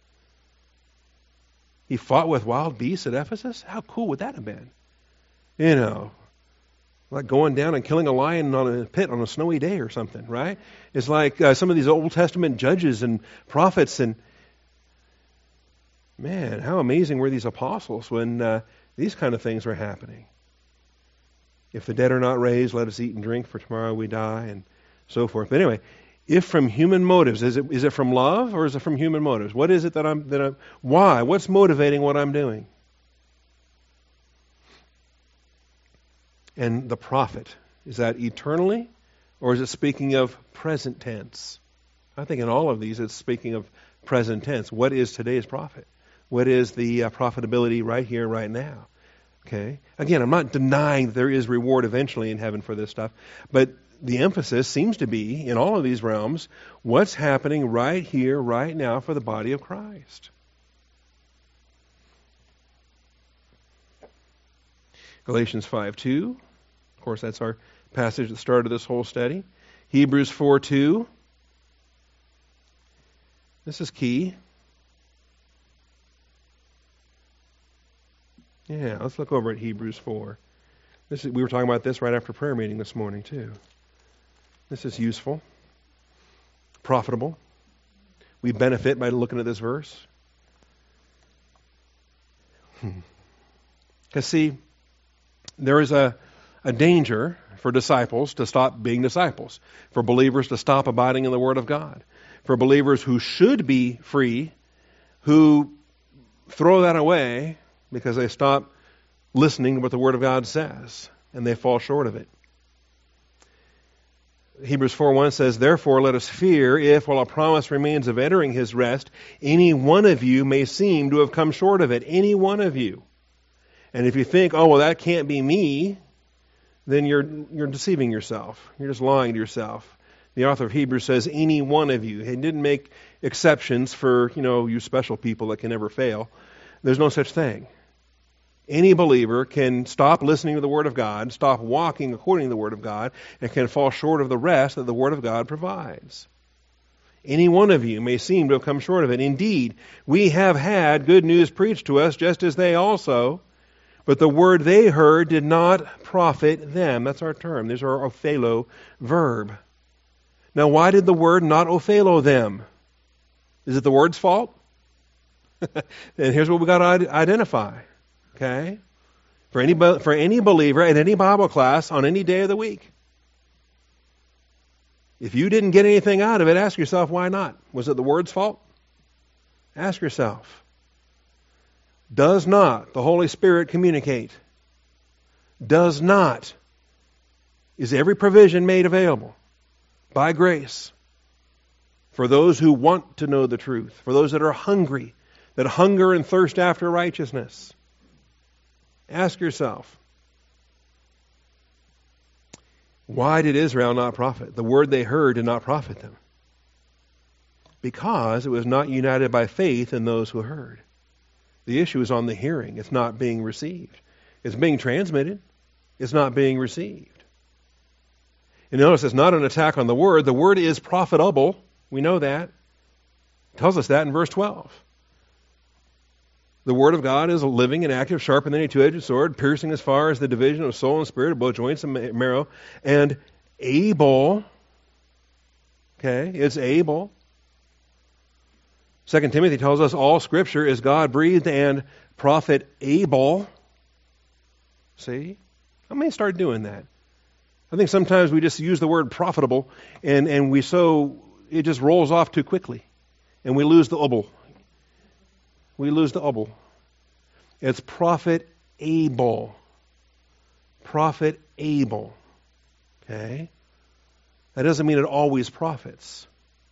He fought with wild beasts at Ephesus? How cool would that have been? You know, like going down and killing a lion on a pit on a snowy day or something, right? It's like uh, some of these Old Testament judges and prophets, and man, how amazing were these apostles when uh, these kind of things were happening. If the dead are not raised, let us eat and drink, for tomorrow we die, and so forth. But anyway, if from human motives, is it is it from love or is it from human motives? What is it that I'm that I'm why? What's motivating what I'm doing? And the profit, is that eternally, or is it speaking of present tense? I think in all of these it's speaking of present tense. What is today's profit? What is the uh, profitability right here, right now? Okay. Again, I'm not denying that there is reward eventually in heaven for this stuff, but the emphasis seems to be, in all of these realms, what's happening right here, right now for the body of Christ. Galatians five two. Of course, that's our passage at the start of this whole study. Hebrews four two. This is key. Yeah, let's look over at Hebrews four. This is, we were talking about this right after prayer meeting this morning, too. This is useful, profitable. We benefit by looking at this verse. Because, see, there is a, a danger for disciples to stop being disciples, for believers to stop abiding in the Word of God, for believers who should be free, who throw that away because they stop listening to what the Word of God says, and they fall short of it. Hebrews four one says, "Therefore let us fear if, while a promise remains of entering his rest, any one of you may seem to have come short of it." Any one of you. And if you think, oh, well, that can't be me, then you're you're deceiving yourself. You're just lying to yourself. The author of Hebrews says, any one of you. He didn't make exceptions for, you know, you special people that can never fail. There's no such thing. Any believer can stop listening to the Word of God, stop walking according to the Word of God, and can fall short of the rest that the Word of God provides. Any one of you may seem to have come short of it. Indeed, we have had good news preached to us, just as they also, but the word they heard did not profit them. That's our term. These are our ophelo verb. Now, why did the word not ophelo them? Is it the word's fault? And here's what we've got to identify. Okay? For any, for any believer at any Bible class on any day of the week. If you didn't get anything out of it, ask yourself, why not? Was it the Word's fault? Ask yourself. Does not the Holy Spirit communicate? Does not. Is every provision made available by grace for those who want to know the truth, for those that are hungry, that hunger and thirst after righteousness? Ask yourself, why did Israel not profit? The word they heard did not profit them. Because it was not united by faith in those who heard. The issue is on the hearing. It's not being received. It's being transmitted. It's not being received. And notice it's not an attack on the word. The word is profitable. We know that. It tells us that in verse twelve. The Word of God is a living and active, sharper than any two-edged sword, piercing as far as the division of soul and spirit, of both joints and marrow, and able, okay, it's able. Second Timothy tells us all Scripture is God-breathed and profit-able. See? I may start doing that. I think sometimes we just use the word profitable, and, and we so, it just rolls off too quickly, and we lose the able. We lose the able. It's profit-able. Profit-able. Okay? That doesn't mean it always profits.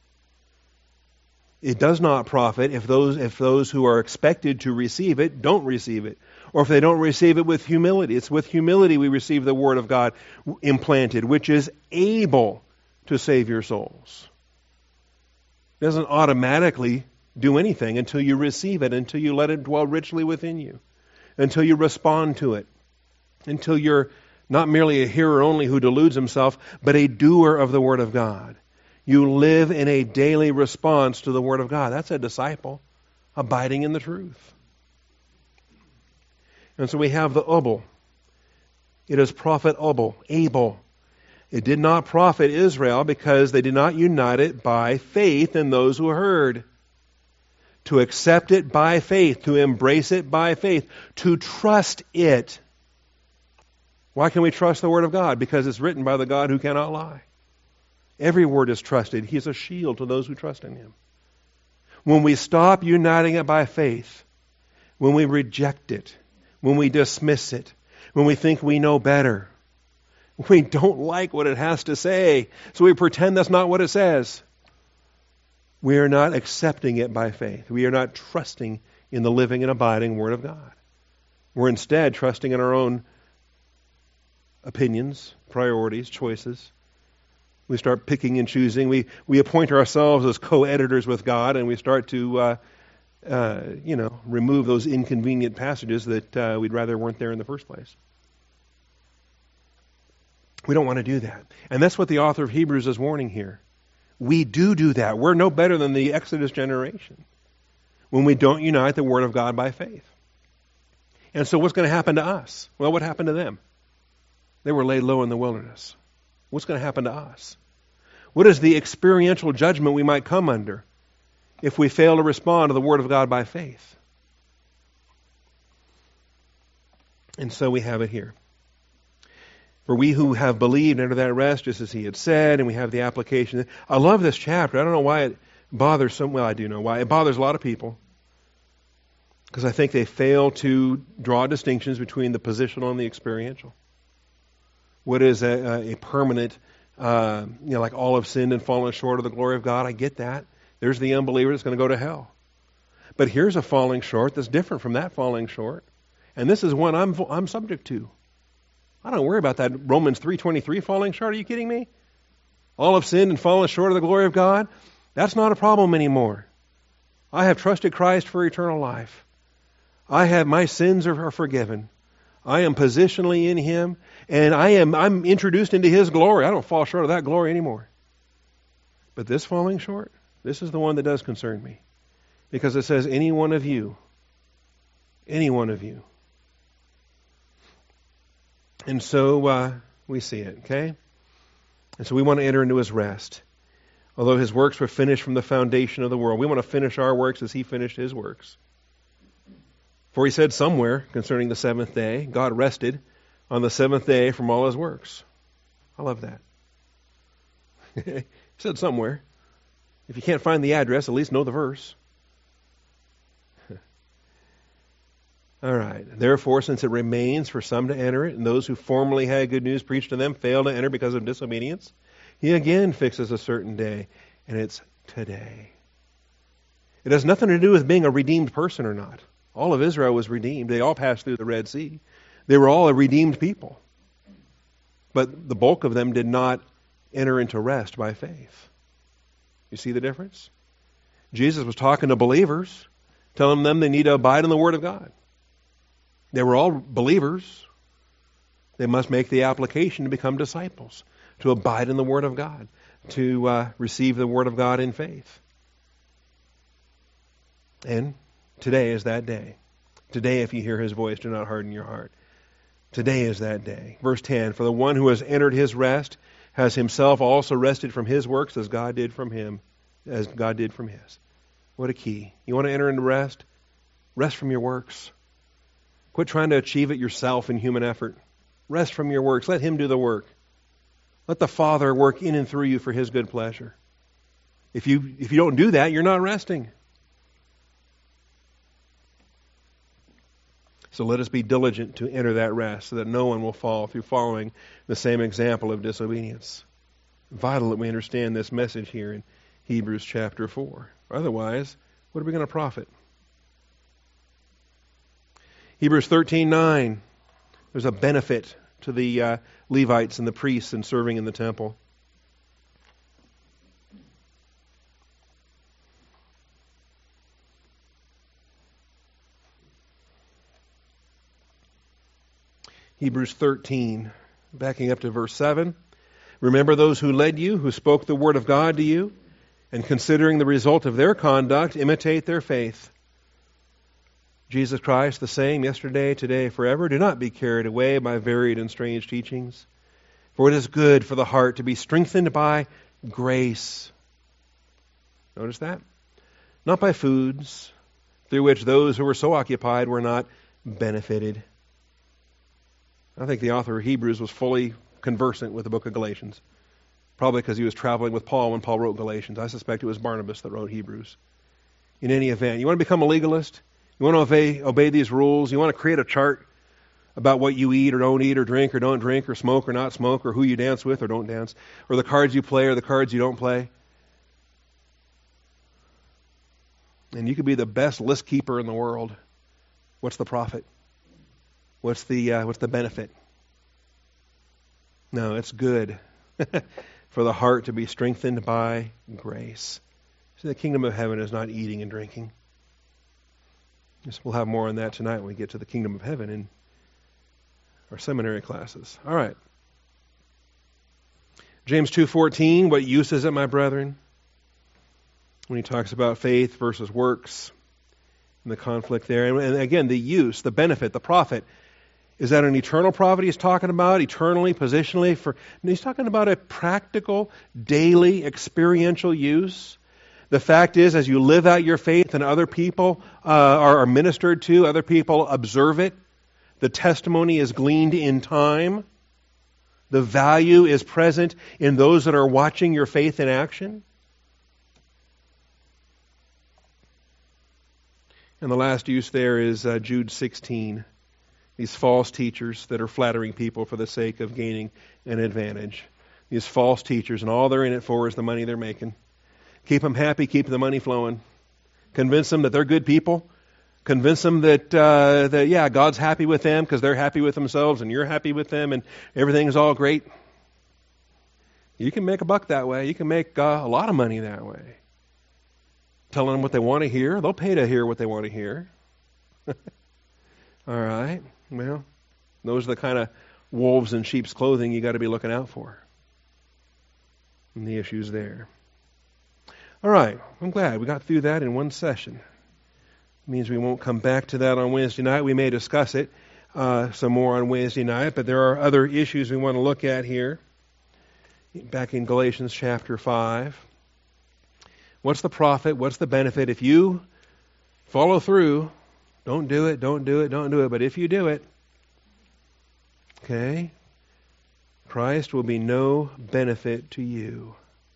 It does not profit if those if those who are expected to receive it don't receive it. Or if they don't receive it with humility. It's with humility we receive the Word of God implanted, which is able to save your souls. It doesn't automatically do anything until you receive it, until you let it dwell richly within you, until you respond to it, until you're not merely a hearer only who deludes himself, but a doer of the Word of God. You live in a daily response to the Word of God. That's a disciple, abiding in the truth. And so we have the able. It is profitable, able. It did not profit Israel because they did not unite it by faith in those who heard. To accept it by faith, to embrace it by faith, to trust it. Why can we trust the Word of God? Because it's written by the God who cannot lie. Every word is trusted. He's a shield to those who trust in Him. When we stop uniting it by faith, when we reject it, when we dismiss it, when we think we know better, we don't like what it has to say, so we pretend that's not what it says. We are not accepting it by faith. We are not trusting in the living and abiding Word of God. We're instead trusting in our own opinions, priorities, choices. We start picking and choosing. We we appoint ourselves as co-editors with God, and we start to, uh, uh, you know, remove those inconvenient passages that uh, we'd rather weren't there in the first place. We don't want to do that. And that's what the author of Hebrews is warning here. We do do that. We're no better than the Exodus generation when we don't unite the Word of God by faith. And so what's going to happen to us? Well, what happened to them? They were laid low in the wilderness. What's going to happen to us? What is the experiential judgment we might come under if we fail to respond to the Word of God by faith? And so we have it here. For we who have believed enter that rest, just as he had said, and we have the application. I love this chapter. I don't know why it bothers some, well, I do know why. It bothers a lot of people. Because I think they fail to draw distinctions between the positional and the experiential. What is a, a permanent, uh, you know, like all have sinned and fallen short of the glory of God? I get that. There's the unbeliever that's going to go to hell. But here's a falling short that's different from that falling short. And this is one I'm I'm subject to. I don't worry about that Romans three twenty-three falling short. Are you kidding me? All have sinned and fallen short of the glory of God. That's not a problem anymore. I have trusted Christ for eternal life. I have, my sins are, are forgiven. I am positionally in Him, and I am I'm introduced into His glory. I don't fall short of that glory anymore. But this falling short, this is the one that does concern me. Because it says, any one of you, any one of you. And so uh, we see it, okay? And so we want to enter into His rest. Although His works were finished from the foundation of the world, we want to finish our works as He finished His works. For He said somewhere concerning the seventh day, God rested on the seventh day from all His works. I love that. He said somewhere. If you can't find the address, at least know the verse. All right. Therefore, since it remains for some to enter it, and those who formerly had good news preached to them failed to enter because of disobedience, He again fixes a certain day, and it's today. It has nothing to do with being a redeemed person or not. All of Israel was redeemed. They all passed through the Red Sea. They were all a redeemed people. But the bulk of them did not enter into rest by faith. You see the difference? Jesus was talking to believers, telling them they need to abide in the Word of God. They were all believers. They must make the application to become disciples, to abide in the Word of God, to uh, receive the Word of God in faith. And today is that day. Today, if you hear His voice, do not harden your heart. Today is that day. Verse ten, for the one who has entered His rest has himself also rested from his works as God did from him, as God did from His. What a key. You want to enter into rest? Rest from your works. Quit trying to achieve it yourself in human effort. Rest from your works. Let Him do the work. Let the Father work in and through you for His good pleasure. If you if you don't do that, you're not resting. So let us be diligent to enter that rest so that no one will fall through following the same example of disobedience. Vital that we understand this message here in Hebrews chapter four. Otherwise, what are we going to profit? Hebrews thirteen nine. There's a benefit to the uh, Levites and the priests in serving in the temple. Hebrews thirteen, backing up to verse seven. Remember those who led you, who spoke the word of God to you, and considering the result of their conduct, imitate their faith. Jesus Christ, the same yesterday, today, forever. Do not be carried away by varied and strange teachings, for it is good for the heart to be strengthened by grace. Notice that? Not by foods, through which those who were so occupied were not benefited. I think the author of Hebrews was fully conversant with the book of Galatians. Probably because he was traveling with Paul when Paul wrote Galatians. I suspect it was Barnabas that wrote Hebrews. In any event, you want to become a legalist? You want to obey, obey these rules? You want to create a chart about what you eat or don't eat or drink or don't drink or smoke or not smoke or who you dance with or don't dance or the cards you play or the cards you don't play? And you could be the best list keeper in the world. What's the profit? What's the uh, what's the benefit? No, it's good for the heart to be strengthened by grace. See, the kingdom of heaven is not eating and drinking. Yes, we'll have more on that tonight when we get to the kingdom of heaven in our seminary classes. All right. James two fourteen, what use is it, my brethren? When he talks about faith versus works and the conflict there. And, and again, the use, the benefit, the profit. Is that an eternal profit he's talking about, eternally, positionally? For he's talking about a practical, daily, experiential use. The fact is, as you live out your faith and other people uh, are, are ministered to, other people observe it, the testimony is gleaned in time. The value is present in those that are watching your faith in action. And the last use there is uh, Jude sixteen. These false teachers that are flattering people for the sake of gaining an advantage. These false teachers, and all they're in it for is the money they're making. Keep them happy, keep the money flowing. Convince them that they're good people. Convince them that, uh, that yeah, God's happy with them because they're happy with themselves and you're happy with them and everything's all great. You can make a buck that way. You can make uh, a lot of money that way. Telling them what they want to hear. They'll pay to hear what they want to hear. All right. Well, those are the kind of wolves in sheep's clothing you got to be looking out for. And the issues there. All right. I'm glad we got through that in one session. It means we won't come back to that on Wednesday night. We may discuss it uh, some more on Wednesday night, but there are other issues we want to look at here. Back in Galatians chapter five. What's the profit? What's the benefit? If you follow through, don't do it, don't do it, don't do it. But if you do it, okay, Christ will be no benefit to you.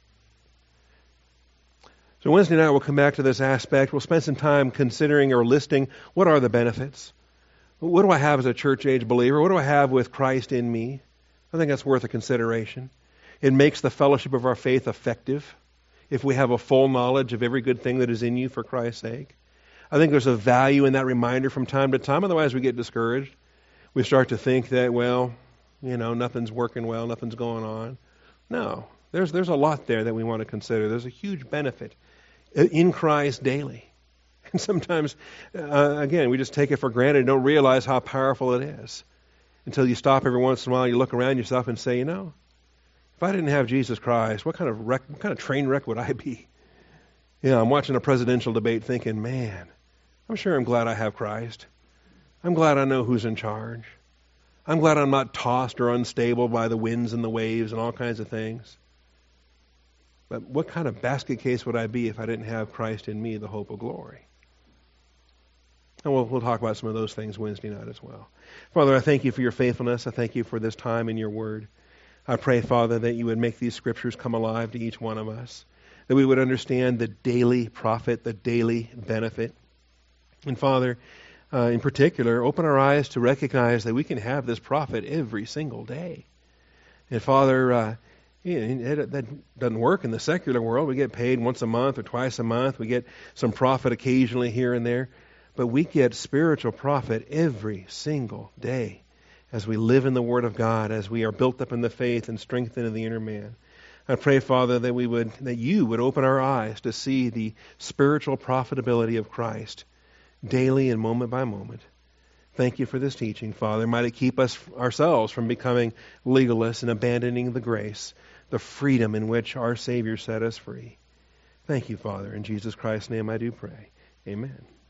So Wednesday night we'll come back to this aspect. We'll spend some time considering or listing what are the benefits. What do I have as a church-age believer? What do I have with Christ in me? I think that's worth a consideration. It makes the fellowship of our faith effective if we have a full knowledge of every good thing that is in you for Christ's sake. I think there's a value in that reminder from time to time. Otherwise, we get discouraged. We start to think that, well, you know, nothing's working well, nothing's going on. No, there's there's a lot there that we want to consider. There's a huge benefit in Christ daily. And sometimes, uh, again, we just take it for granted and don't realize how powerful it is until you stop every once in a while, you look around yourself and say, you know, if I didn't have Jesus Christ, what kind of wreck, what kind of train wreck would I be? You know, I'm watching a presidential debate thinking, man, I'm sure I'm glad I have Christ. I'm glad I know who's in charge. I'm glad I'm not tossed or unstable by the winds and the waves and all kinds of things. But what kind of basket case would I be if I didn't have Christ in me, the hope of glory? And we'll, we'll talk about some of those things Wednesday night as well. Father, I thank you for your faithfulness. I thank you for this time in your word. I pray, Father, that you would make these scriptures come alive to each one of us, that we would understand the daily profit, the daily benefit. And Father, uh, in particular, open our eyes to recognize that we can have this profit every single day. And Father, uh, you know, it, that doesn't work in the secular world. We get paid once a month or twice a month. We get some profit occasionally here and there. But we get spiritual profit every single day as we live in the Word of God, as we are built up in the faith and strengthened in the inner man. I pray, Father, that we would, that you would open our eyes to see the spiritual profitability of Christ daily and moment by moment. Thank you for this teaching, Father. Might it keep us ourselves from becoming legalists and abandoning the grace, the freedom in which our Savior set us free. Thank you, Father. In Jesus Christ's name I do pray. Amen.